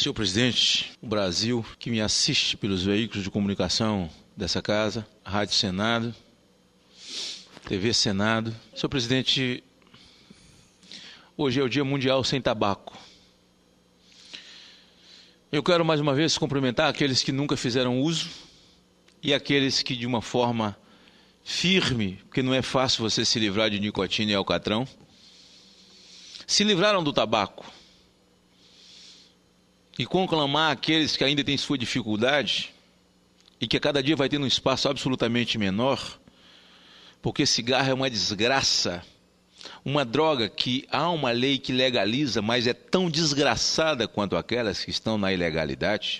Senhor presidente, o Brasil, que me assiste pelos veículos de comunicação dessa casa, Rádio Senado, TV Senado. Senhor presidente, hoje é o Dia Mundial Sem Tabaco. Eu quero mais uma vez cumprimentar aqueles que nunca fizeram uso e aqueles que de uma forma firme, porque não é fácil você se livrar de nicotina e alcatrão, se livraram do tabaco. E conclamar aqueles que ainda têm sua dificuldade e que a cada dia vai tendo um espaço absolutamente menor, porque cigarro é uma desgraça, uma droga que há uma lei que legaliza, mas é tão desgraçada quanto aquelas que estão na ilegalidade.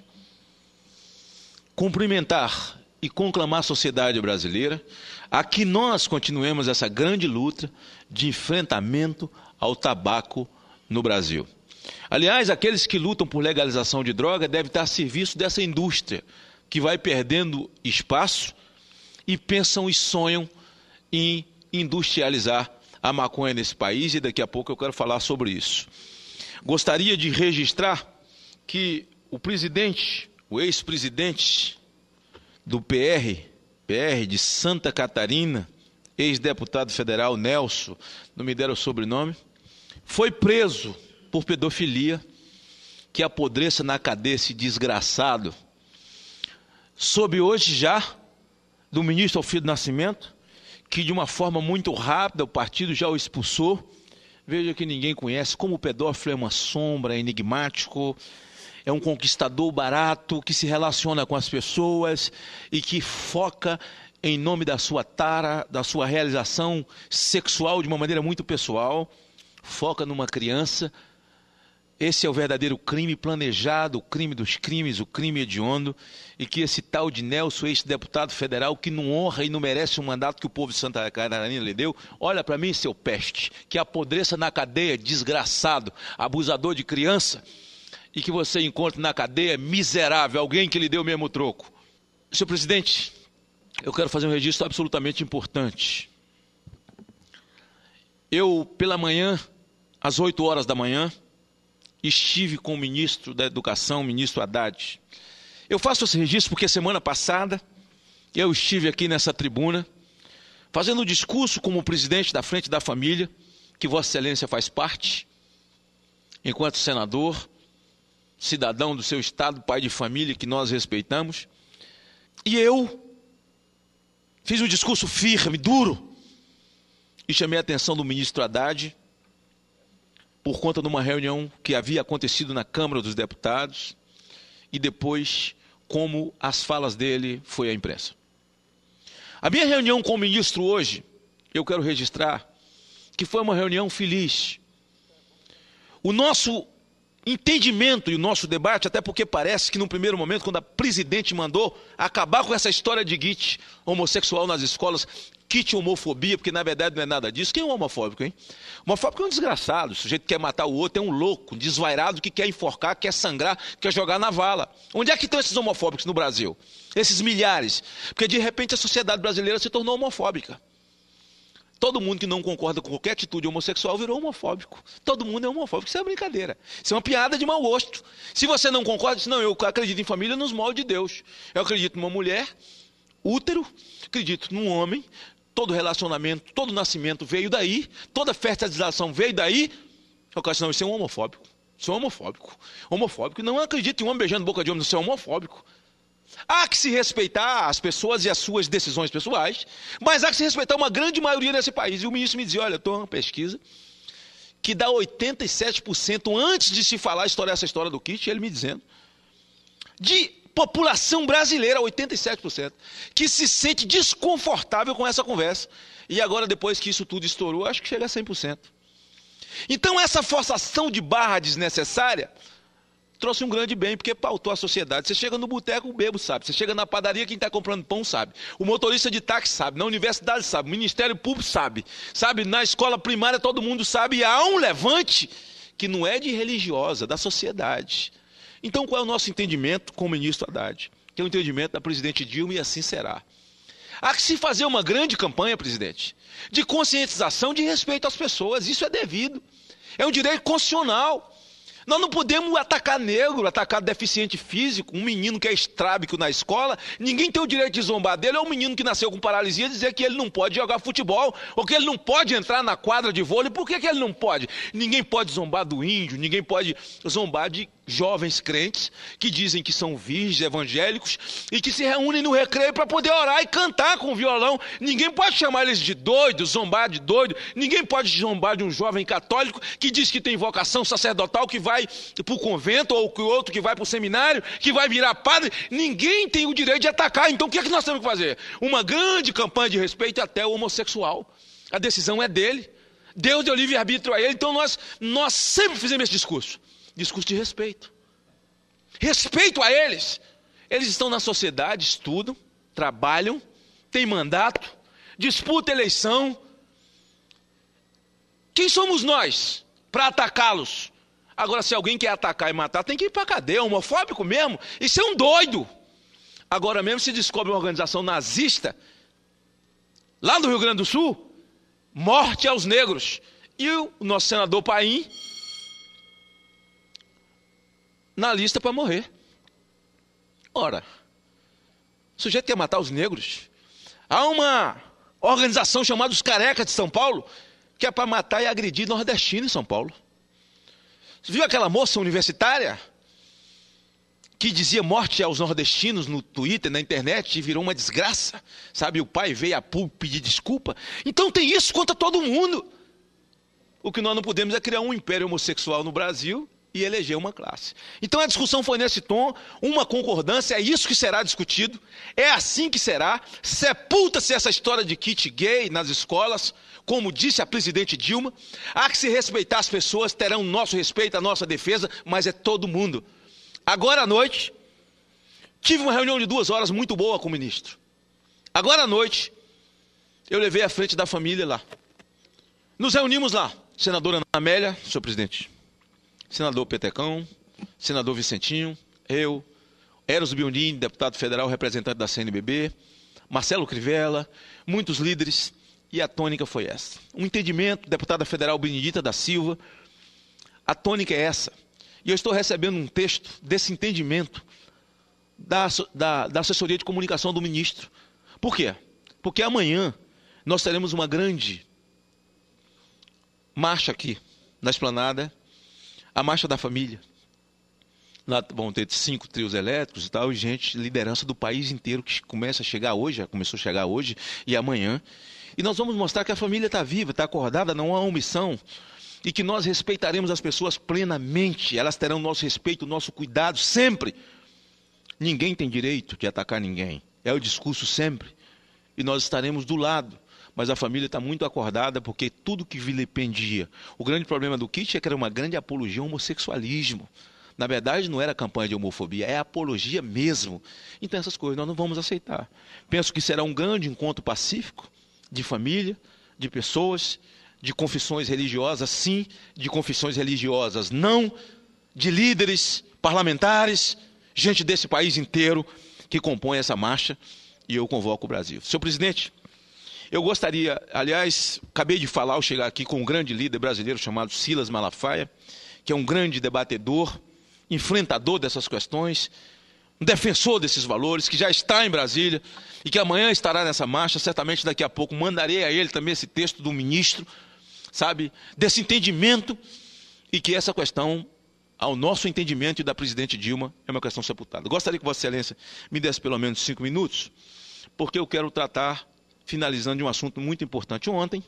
Cumprimentar e conclamar a sociedade brasileira a que nós continuemos essa grande luta de enfrentamento ao tabaco no Brasil. Aliás, aqueles que lutam por legalização de droga devem estar a serviço dessa indústria que vai perdendo espaço e pensam e sonham em industrializar a maconha nesse país, e daqui a pouco eu quero falar sobre isso. Gostaria de registrar que o presidente, o ex-presidente do PR de Santa Catarina, ex-deputado federal Nelson, não me deram o sobrenome, foi preso por pedofilia. Que apodreça na cadeia esse desgraçado. Soube hoje já do ministro Alfredo Nascimento que de uma forma muito rápida o partido já o expulsou. Veja que ninguém conhece como o pedófilo é uma sombra, é enigmático, é um conquistador barato que se relaciona com as pessoas e que foca em nome da sua tara, da sua realização sexual de uma maneira muito pessoal, foca numa criança. Esse é o verdadeiro crime planejado, o crime dos crimes, o crime hediondo, e que esse tal de Nelson, ex-deputado federal, que não honra e não merece o mandato que o povo de Santa Catarina lhe deu, olha para mim, seu peste, que apodreça na cadeia, desgraçado, abusador de criança, e que você encontre na cadeia miserável, alguém que lhe deu o mesmo troco. Senhor presidente, eu quero fazer um registro absolutamente importante. Eu, pela manhã, às 8 horas da manhã, estive com o ministro da Educação, o ministro Haddad. Eu faço esse registro porque semana passada eu estive aqui nessa tribuna fazendo um discurso como presidente da Frente da Família, que Vossa Excelência faz parte, enquanto senador, cidadão do seu estado, pai de família que nós respeitamos. E eu fiz um discurso firme, duro, e chamei a atenção do ministro Haddad por conta de uma reunião que havia acontecido na Câmara dos Deputados e depois como as falas dele foi à imprensa. A minha reunião com o ministro hoje, eu quero registrar que foi uma reunião feliz. O nosso entendimento e o nosso debate, até porque parece que no primeiro momento, quando a presidente mandou acabar com essa história de kit homossexual nas escolas, kit homofobia, porque na verdade não é nada disso. Quem é um homofóbico, hein? Homofóbico é um desgraçado, o sujeito que quer matar o outro, é um louco, um desvairado que quer enforcar, quer sangrar, quer jogar na vala. Onde é que estão esses homofóbicos no Brasil? Esses milhares. Porque de repente a sociedade brasileira se tornou homofóbica. Todo mundo que não concorda com qualquer atitude homossexual virou homofóbico. Todo mundo é homofóbico. Isso é brincadeira. Isso é uma piada de mau gosto. Se você não concorda, diz, não, eu acredito em família nos moldes de Deus. Eu acredito numa mulher, útero, acredito num homem, todo relacionamento, todo nascimento veio daí, toda fertilização veio daí. Eu acho, não, isso é um homofóbico. Isso é um homofóbico. Homofóbico. Não acredito em um homem beijando boca de homem, isso é homofóbico. Há que se respeitar as pessoas e as suas decisões pessoais, mas há que se respeitar uma grande maioria desse país. E o ministro me dizia, olha, eu estou numa pesquisa que dá 87% antes de se falar essa história do kit, ele me dizendo, de população brasileira, 87%, que se sente desconfortável com essa conversa. E agora, depois que isso tudo estourou, acho que chega a 100%. Então, essa forçação de barra desnecessária trouxe um grande bem, porque pautou a sociedade. Você chega no boteco, o bebo sabe. Você chega na padaria, quem está comprando pão sabe. O motorista de táxi sabe. Na universidade sabe. O Ministério Público sabe. Sabe, na escola primária todo mundo sabe. E há um levante que não é de religiosa, da sociedade. Então, qual é o nosso entendimento com o ministro Haddad? Que é o entendimento da presidente Dilma, e assim será. Há que se fazer uma grande campanha, presidente, de conscientização, de respeito às pessoas. Isso é devido. É um direito constitucional. Nós não podemos atacar negro, atacar deficiente físico, um menino que é estrábico na escola. Ninguém tem o direito de zombar dele. É um menino que nasceu com paralisia, dizer que ele não pode jogar futebol, ou que ele não pode entrar na quadra de vôlei. Por que ele não pode? Ninguém pode zombar do índio, ninguém pode zombar de jovens crentes que dizem que são virgens evangélicos e que se reúnem no recreio para poder orar e cantar com o violão. Ninguém pode chamar eles de doido, zombar de doido. Ninguém pode zombar de um jovem católico que diz que tem vocação sacerdotal, que vai para o convento, ou que outro que vai para o seminário, que vai virar padre. Ninguém tem o direito de atacar. Então o que é que nós temos que fazer? Uma grande campanha de respeito até o homossexual. A decisão é dele. Deus deu livre-arbítrio a ele. Então nós sempre fizemos esse discurso de respeito. Respeito a eles. Eles estão na sociedade, estudam, trabalham, têm mandato, disputam eleição. Quem somos nós para atacá-los? Agora, se alguém quer atacar e matar, tem que ir para a cadeia, homofóbico mesmo. Isso é um doido. Agora mesmo se descobre uma organização nazista, lá no Rio Grande do Sul, morte aos negros. E o nosso senador Paim na lista para morrer. Ora, o sujeito quer matar os negros. Há uma organização chamada os Carecas de São Paulo, que é para matar e agredir nordestino em São Paulo. Você viu aquela moça universitária que dizia morte aos nordestinos no Twitter, na internet, e virou uma desgraça? Sabe, o pai veio a público pedir desculpa. Então tem isso contra todo mundo. O que nós não podemos é criar um império homossexual no Brasil e eleger uma classe. Então a discussão foi nesse tom, uma concordância, é isso que será discutido, é assim que será. Sepulta-se essa história de kit gay nas escolas, como disse a presidente Dilma. Há que se respeitar as pessoas, terão nosso respeito, a nossa defesa, mas é todo mundo. Agora à noite, tive uma reunião de 2 horas muito boa com o ministro. Agora à noite, eu levei à frente da família lá. Nos reunimos lá, senadora Amélia, senhor presidente, senador Petecão, senador Vicentinho, eu, Eros Bionini, deputado federal, representante da CNBB, Marcelo Crivella, muitos líderes, e a tônica foi essa. Um entendimento, deputada federal Benedita da Silva, a tônica é essa. E eu estou recebendo um texto desse entendimento da assessoria de comunicação do ministro. Por quê? Porque amanhã nós teremos uma grande marcha aqui, na esplanada, a Marcha da Família. Lá vão ter 5 trios elétricos e tal, e gente, liderança do país inteiro que começa a chegar hoje, já começou a chegar hoje e amanhã. E nós vamos mostrar que a família está viva, está acordada, não há omissão, e que nós respeitaremos as pessoas plenamente, elas terão nosso respeito, nosso cuidado sempre. Ninguém tem direito de atacar ninguém, é o discurso sempre, e nós estaremos do lado. Mas a família está muito acordada, porque tudo que vilipendia. O grande problema do kit é que era uma grande apologia ao homossexualismo. Na verdade, não era campanha de homofobia, é apologia mesmo. Então essas coisas nós não vamos aceitar. Penso que será um grande encontro pacífico, de família, de pessoas, de confissões religiosas, sim, de confissões religiosas, não, de líderes, parlamentares, gente desse país inteiro que compõe essa marcha, e eu convoco o Brasil. Senhor presidente, eu gostaria, aliás, acabei de falar ao chegar aqui com um grande líder brasileiro chamado Silas Malafaia, que é um grande debatedor, enfrentador dessas questões, um defensor desses valores, que já está em Brasília e que amanhã estará nessa marcha. Certamente daqui a pouco mandarei a ele também esse texto do ministro, sabe, desse entendimento, e que essa questão, ao nosso entendimento e da presidente Dilma, é uma questão sepultada. Gostaria que Vossa Excelência me desse pelo menos 5 minutos, porque eu quero tratar, finalizando, de um assunto muito importante. Ontem,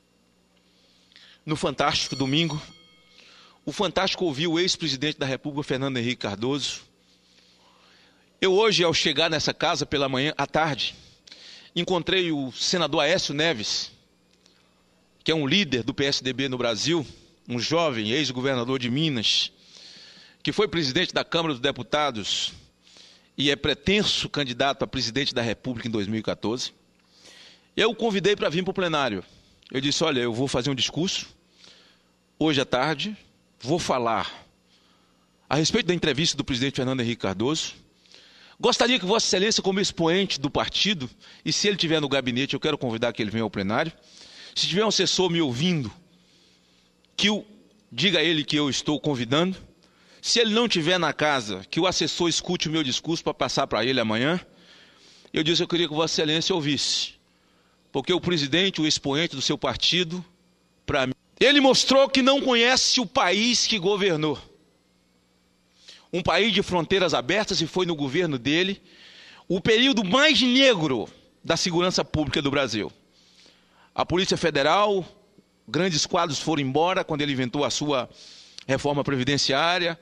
no Fantástico, domingo, o Fantástico ouviu o ex-presidente da República, Fernando Henrique Cardoso. Eu hoje, ao chegar nessa casa pela manhã, à tarde, encontrei o senador Aécio Neves, que é um líder do PSDB no Brasil, um jovem ex-governador de Minas, que foi presidente da Câmara dos Deputados e é pretenso candidato a presidente da República em 2014. Eu o convidei para vir para o plenário. Eu disse, olha, eu vou fazer um discurso, hoje à tarde, vou falar a respeito da entrevista do presidente Fernando Henrique Cardoso. Gostaria que Vossa Excelência, como expoente do partido, e se ele estiver no gabinete, eu quero convidar que ele venha ao plenário. Se tiver um assessor me ouvindo, diga a ele que eu estou convidando, se ele não estiver na casa, que o assessor escute o meu discurso para passar para ele amanhã. Eu disse, eu queria que Vossa Excelência ouvisse. Porque o presidente, o expoente do seu partido, para mim, ele mostrou que não conhece o país que governou. Um país de fronteiras abertas, e foi no governo dele o período mais negro da segurança pública do Brasil. A Polícia Federal, grandes quadros foram embora quando ele inventou a sua reforma previdenciária.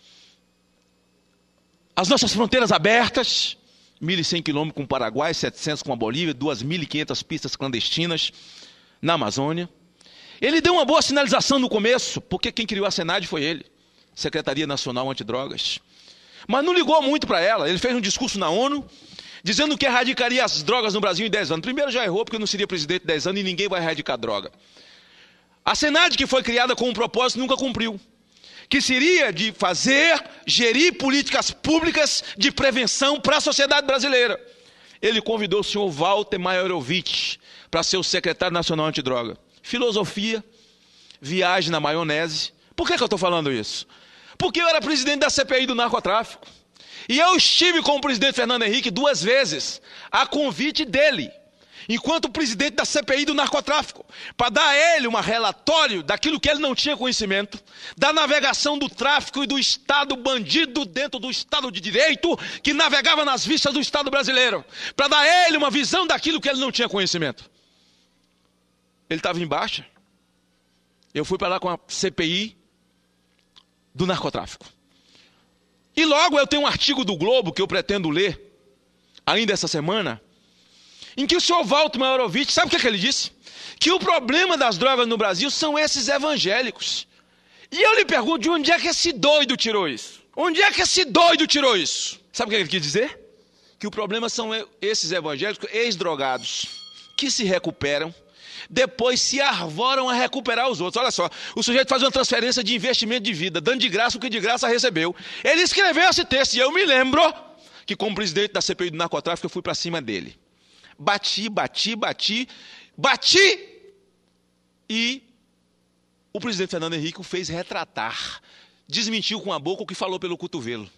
As nossas fronteiras abertas, 1.100 quilômetros com o Paraguai, 700 com a Bolívia, 2.500 pistas clandestinas na Amazônia. Ele deu uma boa sinalização no começo, porque quem criou a Senad foi ele, Secretaria Nacional Antidrogas. Mas não ligou muito para ela. Ele fez um discurso na ONU, dizendo que erradicaria as drogas no Brasil em 10 anos. Primeiro já errou, porque não seria presidente em 10 anos e ninguém vai erradicar droga. A Senad, que foi criada com um propósito, nunca cumpriu. Que seria de gerir políticas públicas de prevenção para a sociedade brasileira. Ele convidou o senhor Walter Maierovitch para ser o secretário nacional antidroga. Filosofia, viagem na maionese. Por que eu estou falando isso? Porque eu era presidente da CPI do narcotráfico. E eu estive com o presidente Fernando Henrique 2 vezes, a convite dele, enquanto presidente da CPI do narcotráfico, para dar a ele um relatório daquilo que ele não tinha conhecimento, da navegação do tráfico e do Estado bandido dentro do Estado de Direito, que navegava nas vistas do Estado brasileiro, para dar a ele uma visão daquilo que ele não tinha conhecimento. Ele estava em baixa, eu fui para lá com a CPI do narcotráfico. E logo eu tenho um artigo do Globo que eu pretendo ler, ainda essa semana, em que o senhor Walter Maierovitch, sabe o que ele disse? Que o problema das drogas no Brasil são esses evangélicos. E eu lhe pergunto, de onde é que esse doido tirou isso? Onde é que esse doido tirou isso? Sabe o que ele quis dizer? Que o problema são esses evangélicos ex-drogados, que se recuperam, depois se arvoram a recuperar os outros. Olha só, o sujeito faz uma transferência de investimento de vida, dando de graça o que de graça recebeu. Ele escreveu esse texto, e eu me lembro que como presidente da CPI do narcotráfico eu fui para cima dele. Bati, e o presidente Fernando Henrique o fez retratar. Desmentiu com a boca o que falou pelo cotovelo.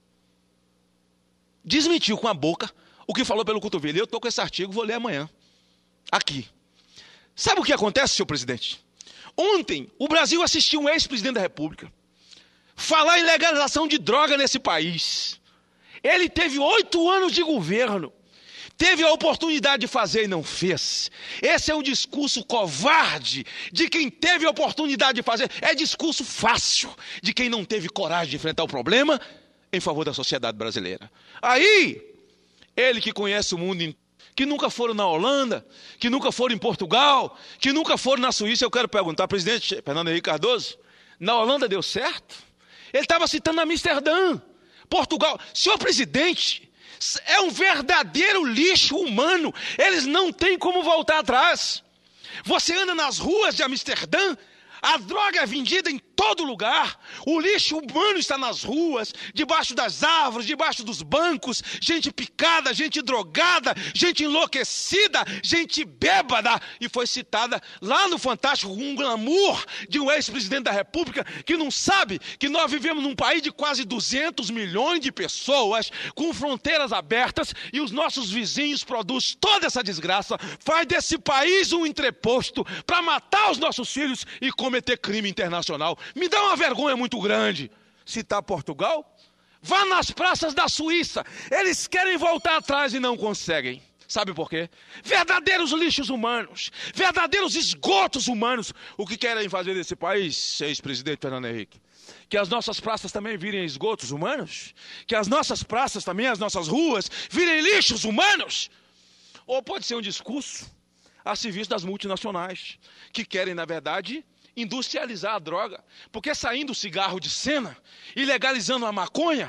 Desmentiu com a boca o que falou pelo cotovelo. E eu estou com esse artigo, vou ler amanhã. Aqui. Sabe o que acontece, senhor presidente? Ontem, o Brasil assistiu um ex-presidente da República falar em legalização de droga nesse país. Ele teve 8 anos de governo. Teve a oportunidade de fazer e não fez. Esse é um discurso covarde de quem teve a oportunidade de fazer. É discurso fácil de quem não teve coragem de enfrentar o problema em favor da sociedade brasileira. Aí, ele que conhece o mundo inteiro, que nunca foram na Holanda, que nunca foram em Portugal, que nunca foram na Suíça, eu quero perguntar, presidente Fernando Henrique Cardoso, na Holanda deu certo? Ele estava citando Amsterdã, Portugal. Senhor presidente, é um verdadeiro lixo humano, eles não têm como voltar atrás. Você anda nas ruas de Amsterdã, a droga é vendida em todo lugar, o lixo humano está nas ruas, debaixo das árvores, debaixo dos bancos, gente picada, gente drogada, gente enlouquecida, gente bêbada, e foi citada lá no Fantástico um glamour de um ex-presidente da República que não sabe que nós vivemos num país de quase 200 milhões de pessoas, com fronteiras abertas, e os nossos vizinhos produzem toda essa desgraça, faz desse país um entreposto para matar os nossos filhos e cometer crime internacional. Me dá uma vergonha muito grande citar Portugal. Vá nas praças da Suíça. Eles querem voltar atrás e não conseguem. Sabe por quê? Verdadeiros lixos humanos, verdadeiros esgotos humanos. O que querem fazer nesse país, ex-presidente Fernando Henrique? Que as nossas praças também virem esgotos humanos? Que as nossas praças também, as nossas ruas, virem lixos humanos? Ou pode ser um discurso a serviço das multinacionais, que querem, na verdade, industrializar a droga, porque saindo o cigarro de cena e legalizando a maconha,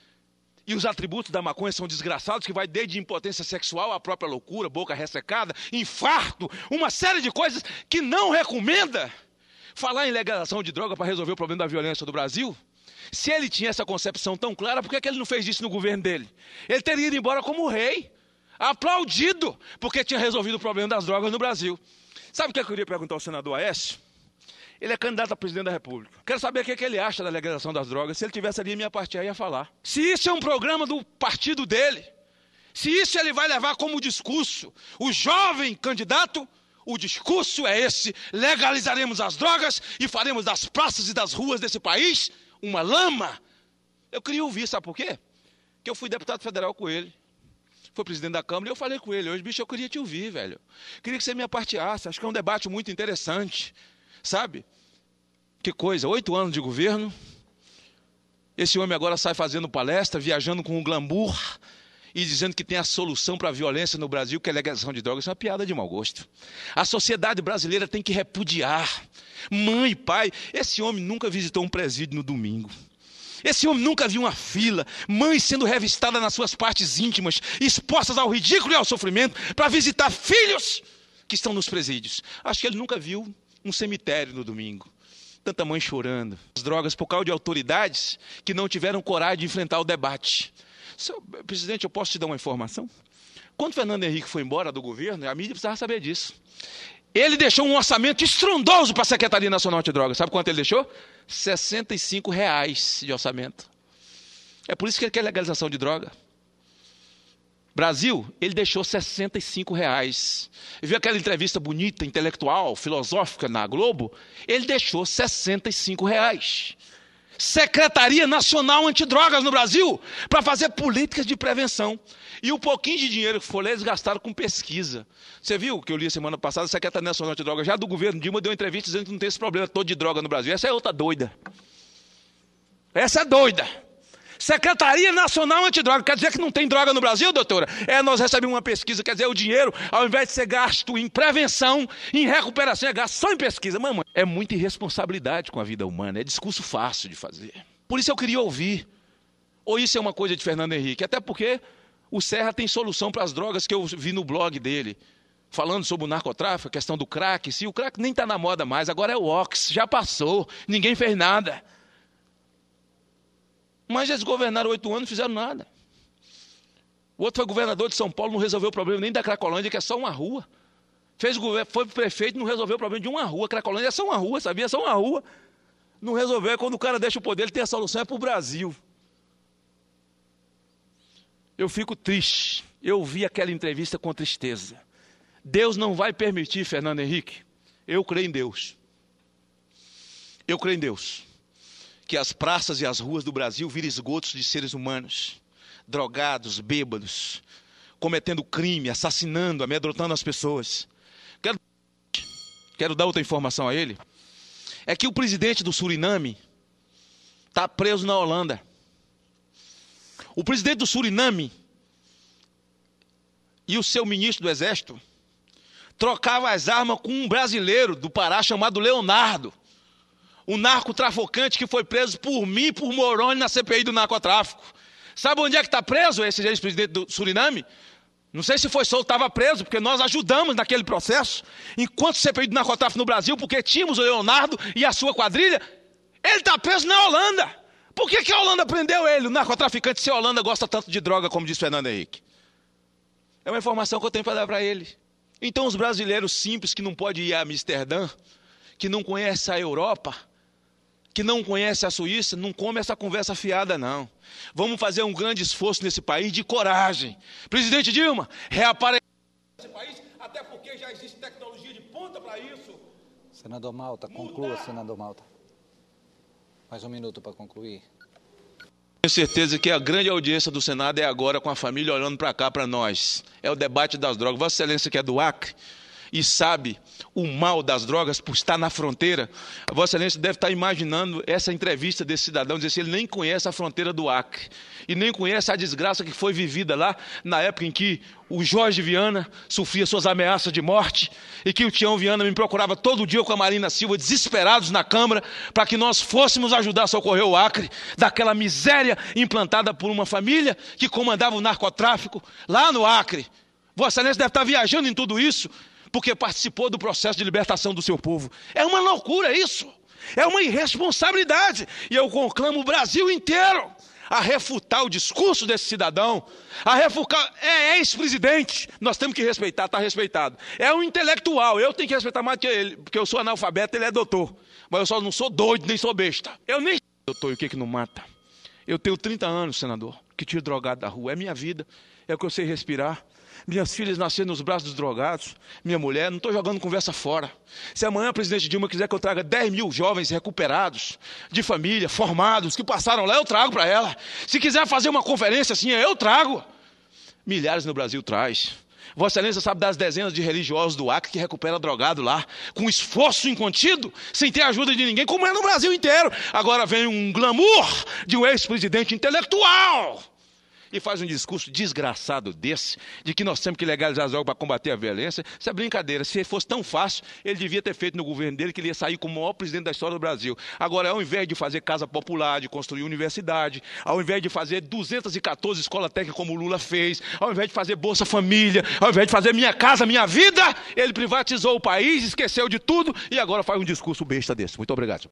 e os atributos da maconha são desgraçados, que vai desde impotência sexual à própria loucura, boca ressecada, infarto, uma série de coisas que não recomenda. Falar em legalização de droga para resolver o problema da violência do Brasil, se ele tinha essa concepção tão clara, por que ele não fez isso no governo dele? Ele teria ido embora como rei, aplaudido, porque tinha resolvido o problema das drogas no Brasil. Sabe o que eu queria perguntar ao senador Aécio? Ele é candidato a presidente da República. Quero saber o que ele acha da legalização das drogas. Se ele tivesse ali, minha parte ia falar. Se isso é um programa do partido dele, se isso ele vai levar como discurso, o jovem candidato, o discurso é esse: legalizaremos as drogas e faremos das praças e das ruas desse país uma lama. Eu queria ouvir, sabe por quê? Porque eu fui deputado federal com ele. Foi presidente da Câmara e eu falei com ele hoje: bicho, eu queria te ouvir, velho. Queria que você me aparteasse. Acho que é um debate muito interessante, sabe? Que coisa, 8 anos de governo. Esse homem agora sai fazendo palestra, viajando com um glamour e dizendo que tem a solução para a violência no Brasil, que é a legalização de drogas. Isso é uma piada de mau gosto. A sociedade brasileira tem que repudiar. Mãe e pai, esse homem nunca visitou um presídio no domingo. Esse homem nunca viu uma fila, mãe sendo revistada nas suas partes íntimas, expostas ao ridículo e ao sofrimento, para visitar filhos que estão nos presídios. Acho que ele nunca viu um cemitério no domingo. Tanta mãe chorando. As drogas por causa de autoridades que não tiveram coragem de enfrentar o debate. Presidente, eu posso te dar uma informação? Quando Fernando Henrique foi embora do governo, a mídia precisava saber disso. Ele deixou um orçamento estrondoso para a Secretaria Nacional Antidrogas. Sabe quanto ele deixou? R$65 de orçamento. É por isso que ele quer legalização de droga. Brasil, ele deixou R$65. Viu aquela entrevista bonita, intelectual, filosófica na Globo? Ele deixou R$65. Secretaria Nacional Antidrogas no Brasil, para fazer políticas de prevenção. E o pouquinho de dinheiro que foi lá, eles gastaram com pesquisa. Você viu que eu li semana passada? A Secretaria Nacional Antidrogas, já do governo Dilma, deu uma entrevista dizendo que não tem esse problema todo de droga no Brasil. Essa é outra doida. Essa é doida. Secretaria Nacional Antidroga, quer dizer que não tem droga no Brasil, doutora? Nós recebemos uma pesquisa, quer dizer, o dinheiro, ao invés de ser gasto em prevenção, em recuperação, é gasto só em pesquisa. Mamãe, é muita irresponsabilidade com a vida humana, é discurso fácil de fazer. Por isso eu queria ouvir. Ou isso é uma coisa de Fernando Henrique? Até porque o Serra tem solução para as drogas que eu vi no blog dele, falando sobre o narcotráfico, a questão do crack. Se o crack nem está na moda mais, agora é o ox, já passou, ninguém fez nada. Mas eles governaram 8 anos e não fizeram nada. O outro foi governador de São Paulo, não resolveu o problema nem da Cracolândia, que é só uma rua. Foi prefeito, não resolveu o problema de uma rua. Cracolândia é só uma rua, sabia? É só uma rua. Não resolveu. Quando o cara deixa o poder, ele tem a solução, é para o Brasil. Eu fico triste. Eu vi aquela entrevista com tristeza. Deus não vai permitir, Fernando Henrique. Eu creio em Deus. Eu creio em Deus. Que as praças e as ruas do Brasil virem esgotos de seres humanos, drogados, bêbados, cometendo crime, assassinando, amedrontando as pessoas. Quero dar outra informação a ele. É que o presidente do Suriname está preso na Holanda. O presidente do Suriname e o seu ministro do Exército trocavam as armas com um brasileiro do Pará chamado Leonardo. Um narcotraficante que foi preso por mim e por Moroni na CPI do narcotráfico. Sabe onde é que está preso esse ex-presidente do Suriname? Não sei se foi solto, estava preso, porque nós ajudamos naquele processo. Enquanto CPI do narcotráfico no Brasil, porque tínhamos o Leonardo e a sua quadrilha, ele está preso na Holanda. Por que a Holanda prendeu ele, o narcotraficante, se a Holanda gosta tanto de droga, como diz Fernando Henrique? É uma informação que eu tenho para dar para ele. Então os brasileiros simples que não podem ir a Amsterdã, que não conhecem a Europa, que não conhece a Suíça, não come essa conversa fiada, não. Vamos fazer um grande esforço nesse país de coragem. Presidente Dilma, reaparecer nesse país, até porque já existe tecnologia de ponta para isso. Senador Malta, conclua, senador Malta. Mais um minuto para concluir. Tenho certeza que a grande audiência do Senado é agora com a família olhando para cá, para nós. É o debate das drogas. Vossa Excelência, que é do Acre, e sabe o mal das drogas por estar na fronteira, a Vossa Excelência deve estar imaginando essa entrevista desse cidadão, dizer assim, ele nem conhece a fronteira do Acre, e nem conhece a desgraça que foi vivida lá, na época em que o Jorge Viana sofria suas ameaças de morte, e que o Tião Viana me procurava todo dia com a Marina Silva, desesperados na Câmara, para que nós fôssemos ajudar a socorrer o Acre, daquela miséria implantada por uma família que comandava o narcotráfico lá no Acre. Vossa Excelência deve estar viajando em tudo isso, porque participou do processo de libertação do seu povo. É uma loucura isso. É uma irresponsabilidade. E eu conclamo o Brasil inteiro a refutar o discurso desse cidadão, a refutar, é ex-presidente, nós temos que respeitar, está respeitado. É um intelectual, eu tenho que respeitar mais que ele, porque eu sou analfabeto, ele é doutor. Mas eu só não sou doido, nem sou besta. Eu nem sei, doutor, e o que não mata? Eu tenho 30 anos, senador, que tiro drogado da rua, é minha vida, é o que eu sei respirar. Minhas filhas nasceram nos braços dos drogados, minha mulher, não estou jogando conversa fora. Se amanhã a presidente Dilma quiser que eu traga 10 mil jovens recuperados, de família, formados, que passaram lá, eu trago para ela. Se quiser fazer uma conferência assim, eu trago. Milhares no Brasil traz. Vossa Excelência sabe das dezenas de religiosos do Acre que recuperam drogado lá, com esforço incontido, sem ter ajuda de ninguém, como é no Brasil inteiro. Agora vem um glamour de um ex-presidente intelectual e faz um discurso desgraçado desse, de que nós temos que legalizar as drogas para combater a violência. Isso é brincadeira. Se fosse tão fácil, ele devia ter feito no governo dele, que ele ia sair como o maior presidente da história do Brasil. Agora, ao invés de fazer casa popular, de construir universidade, ao invés de fazer 214 escolas técnicas como o Lula fez, ao invés de fazer Bolsa Família, ao invés de fazer Minha Casa Minha Vida, ele privatizou o país, esqueceu de tudo e agora faz um discurso besta desse. Muito obrigado.